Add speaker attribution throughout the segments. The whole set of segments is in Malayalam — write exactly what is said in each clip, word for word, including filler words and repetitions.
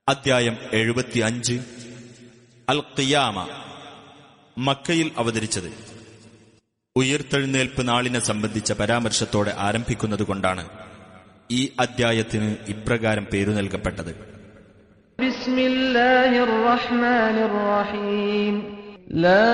Speaker 1: അദ്ധ്യായം എഴുപത്തിയഞ്ച്. അൽ ഖിയാമ. മക്കയിൽ അവതരിച്ചത്. ഉയിർത്തെഴുന്നേൽപ്പ് നാളിനെ സംബന്ധിച്ച പരാമർശത്തോടെ ആരംഭിക്കുന്നതുകൊണ്ടാണ് ഈ അദ്ധ്യായത്തിന് ഇപ്രകാരം പേരു നൽകപ്പെട്ടത്.
Speaker 2: ബിസ്മില്ലാഹിർ റഹ്മാനിർ റഹീം. ലാ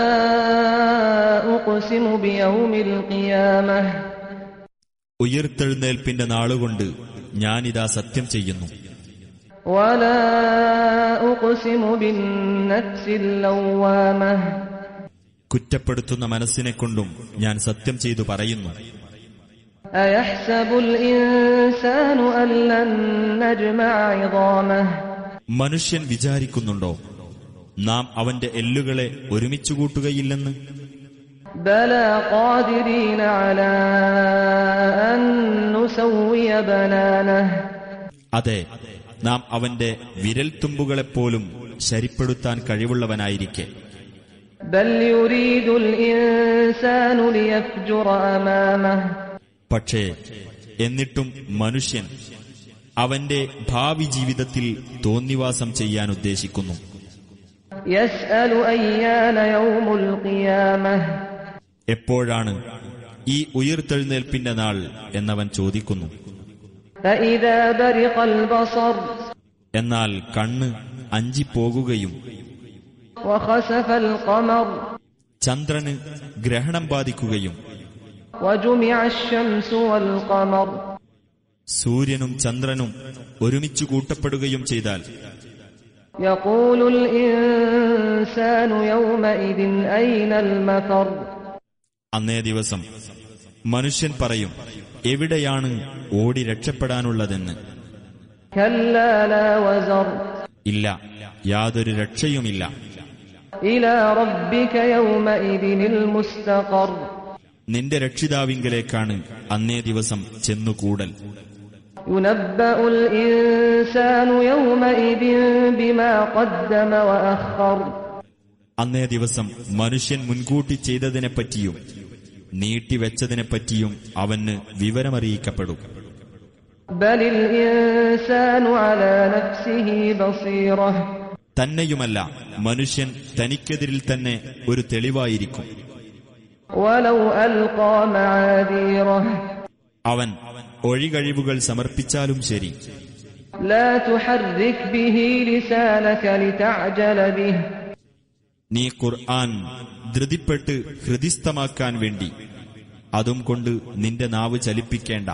Speaker 2: ഉഖ്സിമു ബിയൗമിൽ ഖിയാമഹ്.
Speaker 1: ഉയിർത്തെഴുന്നേൽപ്പിന്റെ നാളുകൊണ്ട് ഞാനിതാ സത്യം ചെയ്യുന്നു.
Speaker 2: വലാ ഉഖ്സിമു ബിന്നഫ്സിൽ ലവ്വാമഹ്.
Speaker 1: കുറ്റപ്പെടുത്തുന്ന മനസ്സിനെ കൊണ്ടും ഞാൻ സത്യം ചെയ്തു പറയുന്നു.
Speaker 2: അയഹ്സബുൽ ഇൻസാനു അല്ലൻ നജ്മഅ ഇദാമഹ്.
Speaker 1: മനുഷ്യൻ വിചാരിക്കുന്നുണ്ടോ നാം അവന്റെ എല്ലുകളെ ഒരുമിച്ചു കൂട്ടുകയില്ലെന്ന്?
Speaker 2: ബലാ ഖാദിരീന അലാ അൻ നുസവ്വിയ ബനാനഹ്.
Speaker 1: അതെ, നാം അവന്റെ വിരൽത്തുമ്പുകളെപ്പോലും ശരിപ്പെടുത്താൻ കഴിവുള്ളവനായിരിക്കെ.
Speaker 2: ബൽ യുരീദുൽ ഇൻസാനു ലിയഫ്ജുറ അമാമഹ്.
Speaker 1: പക്ഷേ എന്നിട്ടും മനുഷ്യൻ അവന്റെ ഭാവി ജീവിതത്തിൽ തോന്നിവാസം ചെയ്യാൻ ഉദ്ദേശിക്കുന്നു.
Speaker 2: യസ്അലു അയ്യാന യൗമുൽ ഖിയാമഹ്.
Speaker 1: എപ്പോഴാണ് ഈ ഉയിർത്തെഴുന്നേൽപ്പിന്റെ നാൾ എന്നവൻ ചോദിക്കുന്നു.
Speaker 2: ഫഇദാ ബരിഖൽ ബസർ.
Speaker 1: എന്നാൽ കണ്ണ് അഞ്ചിപ്പോകുകയും
Speaker 2: വഖസഫൽ ഖമർ.
Speaker 1: ചന്ദ്രന് ഗ്രഹണം ബാധിക്കുകയും
Speaker 2: വജുമിഅ അശ്-ശംസു വൽ ഖമർ.
Speaker 1: സൂര്യനും ചന്ദ്രനും ഒരുമിച്ചു കൂട്ടപ്പെടുകയും ചെയ്താൽ
Speaker 2: യഖൂലുൽ ഇൻസാനു യൗമഇദിൻ ഐനൽ മഫർ.
Speaker 1: അന്നേ ദിവസം മനുഷ്യൻ പറയും, എവിടെയാണ് ഓടി രക്ഷപ്പെടാനുള്ളതെന്ന്.
Speaker 2: കല്ലാ ലാ വസർ.
Speaker 1: ഇല്ല, യാതൊരു രക്ഷയുമില്ല.
Speaker 2: ഇലാ റബ്ബിക യൗമഇദിനിൽ മുസ്തഖർ.
Speaker 1: നിന്റെ രക്ഷിതാവിങ്കലേക്കാണ് അന്നേ ദിവസം ചെന്നുകൂടൽ.
Speaker 2: യുനബ്ബഉൽ ഇൻസാനു യൗമഇദിൻ ബിമാ ഖദ്ദമ വഅഖർ.
Speaker 1: അന്നേ ദിവസം മനുഷ്യൻ മുൻകൂട്ടി ചെയ്തതിനെപ്പറ്റിയും നീട്ടിവെച്ചതിനെപ്പറ്റിയും അവന് വിവരമറിയിക്കപ്പെടും.
Speaker 2: ബലിൽ ഇൻസാനു അലാ നഫ്സിഹി ബസീറഹ്.
Speaker 1: തന്നെയുമല്ല, മനുഷ്യൻ തനിക്കെതിരിൽ തന്നെ ഒരു തെളിവായിരിക്കും.
Speaker 2: വലൗ അൽഖാ മആദീറഹ്.
Speaker 1: അവൻ ഒഴികഴിവുകൾ സമർപ്പിച്ചാലും ശരി.
Speaker 2: ലാ തുഹർരിക് ബിഹി ലിസാനക ലിതഅജല ബിഹി.
Speaker 1: നീ ഖുർആൻ ധൃതിപ്പെട്ട് ഹൃദിസ്ഥമാക്കാൻ വേണ്ടി അതും കൊണ്ട് നിന്റെ നാവ് ചലിപ്പിക്കേണ്ട.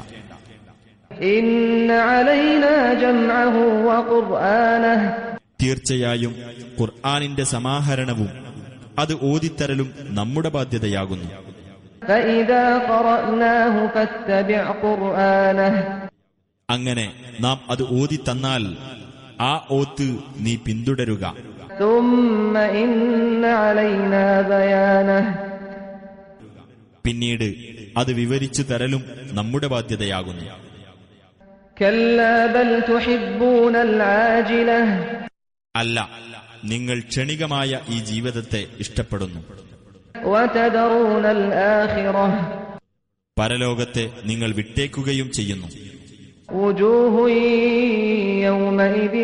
Speaker 2: ഇന്ന അലൈനാ ജംഅഹു വഖുർആനഹു.
Speaker 1: തീർച്ചയായും ഖുർആനിന്റെ സമാഹരണവും അത് ഓതിത്തരലും നമ്മുടെ ബാധ്യതയാകുന്നു.
Speaker 2: ഫഇദാ ഖറഅനാഹു ഫത്തബിഅ ഖുർആനഹു.
Speaker 1: അങ്ങനെ നാം അത് ഓതിത്തന്നാൽ ആ ഓത്ത് നീ പിന്തുടരുക.
Speaker 2: ثم إن علينا بيانه.
Speaker 1: പിന്നീട് അത് വിവരിച്ചു തരലും നമ്മുടെ ബാധ്യതയാകുന്നു.
Speaker 2: كلا بل تحبون العاجلة.
Speaker 1: അല്ല, നിങ്ങൾ ക്ഷണികമായ ഈ ജീവിതത്തെ ഇഷ്ടപ്പെടുന്നു.
Speaker 2: وتذرون الآخرة.
Speaker 1: പരലോകത്തെ നിങ്ങൾ വിട്ടേക്കുകയും ചെയ്യുന്നു.
Speaker 2: وجوه يومئذ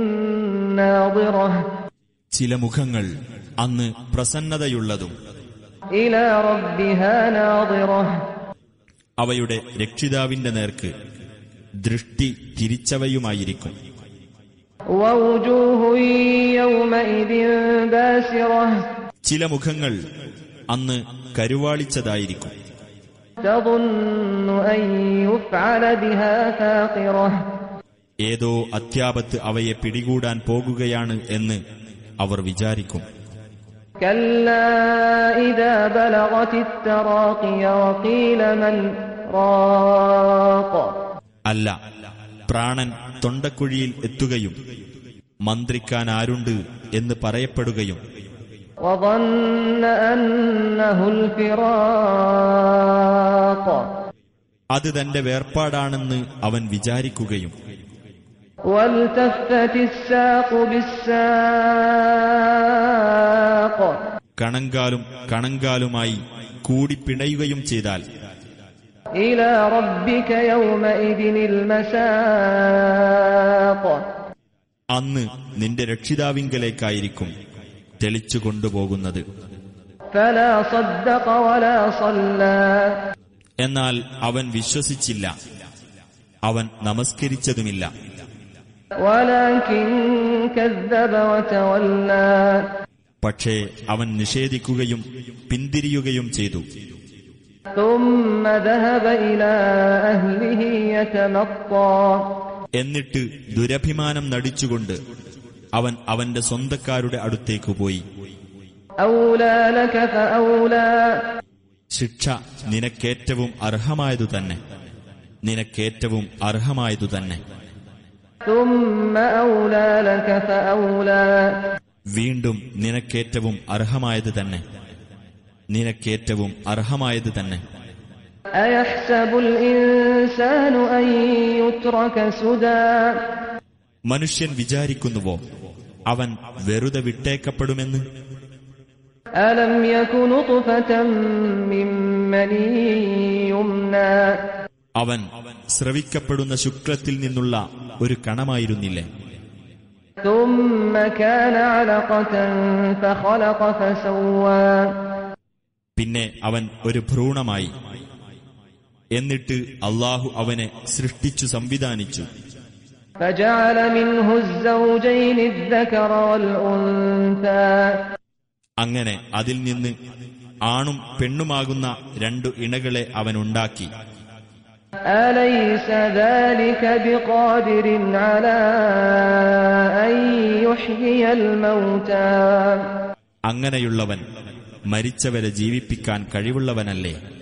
Speaker 2: ناظرة.
Speaker 1: ചില മുഖങ്ങൾ അന്ന് പ്രസന്നതയുള്ളതും
Speaker 2: إلى ربها ناظرة.
Speaker 1: അവയുടെ രക്ഷിതാവിന്റെ നേർക്ക് ദൃഷ്ടി തിരിച്ചവയുമായിരിക്കും.
Speaker 2: ووجوه يومئذ باسرة.
Speaker 1: ചില മുഖങ്ങൾ അന്ന് കരുവാളിച്ചതായിരിക്കും.
Speaker 2: تظن أن يفعل بها فاقرة.
Speaker 1: ഏതോ അത്യാപത്ത് അവയെ പിടികൂടാൻ പോകുകയാണ് എന്ന് അവർ വിചാരിക്കും.
Speaker 2: كلا إذا بلغت التراقي وقيل من راق.
Speaker 1: അല്ല, പ്രാണൻ തൊണ്ടക്കുഴിയിൽ എത്തുകയും മന്ത്രിക്കാൻ ആരുണ്ട് എന്ന് പറയപ്പെടുകയും
Speaker 2: وظن أنه الفراق.
Speaker 1: അത് തന്റെ വേർപാടാണെന്ന് അവൻ വിചാരിക്കുകയും
Speaker 2: والتفت الساق بالساق.
Speaker 1: കണങ്കാലും കണങ്കാലുമായി കൂടി പിണയുകയും ചെയ്താൽ
Speaker 2: إلى ربك يومئذ المساق.
Speaker 1: അന്ന് നിന്റെ രക്ഷിതാവിങ്കലേക്കായിരിക്കും തെളിച്ചു കൊണ്ടുപോകുന്നത്.
Speaker 2: فلا صدق ولا صلى
Speaker 1: എന്നാൽ അവൻ വിശ്വസിച്ചില്ല, അവൻ നമസ്കരിച്ചതുമില്ല.
Speaker 2: ولكن كذب وتولى
Speaker 1: പക്ഷേ അവൻ നിഷേധിക്കുകയും പിന്തിരിയുകയും ചെയ്തു.
Speaker 2: ثم ذهب إلى أهله يتمطى
Speaker 1: എന്നിട്ട് ദുരഭിമാനം നടിച്ചുകൊണ്ട് അവൻ അവന്റെ സ്വന്തക്കാരുടെ അടുത്തേക്ക് പോയി.
Speaker 2: أولى لك فأولى
Speaker 1: ശിക്ഷ നിനക്കേറ്റവും അർഹമായതു തന്നെ, നിനക്കേറ്റവും അർഹമായതു തന്നെ.
Speaker 2: ثم أولى لك فأولى
Speaker 1: വീണ്ടും നിനക്കേറ്റവും അർഹമായത് തന്നെ, നിനക്കേറ്റവും അർഹമായത് തന്നെ.
Speaker 2: أيحسب الإنسان أن يترك سدى
Speaker 1: മനുഷ്യൻ വിചാരിക്കുന്നുവോ അവൻ വെറുതെ വിട്ടേക്കപ്പെടുമെന്ന്?
Speaker 2: ألم يك نطفة من مني يمنى
Speaker 1: അവൻ സ്രവിക്കപ്പെടുന്ന ശുക്ലത്തിൽ നിന്നുള്ള ഒരു കണമായിരുന്നില്ലേ?
Speaker 2: ثم كان علقة فخلق فسوى
Speaker 1: പിന്നെ അവൻ ഒരു ഭ്രൂണമായി, എന്നിട്ട് അല്ലാഹു അവനെ സൃഷ്ടിച്ചു സംവിധാനിച്ചു.
Speaker 2: فجعل منه الزوجين الذكر والأنثى
Speaker 1: അങ്ങനെ അതിൽ നിന്ന് ആണും പെണ്ണുമാകുന്ന രണ്ടു ഇണകളെ അവനുണ്ടാക്കി.
Speaker 2: أليس ذلك بقادر على أن يحيي الموتى
Speaker 1: അങ്ങനെയുള്ളവൻ മരിച്ചവരെ ജീവിപ്പിക്കാൻ കഴിവുള്ളവനല്ലേ?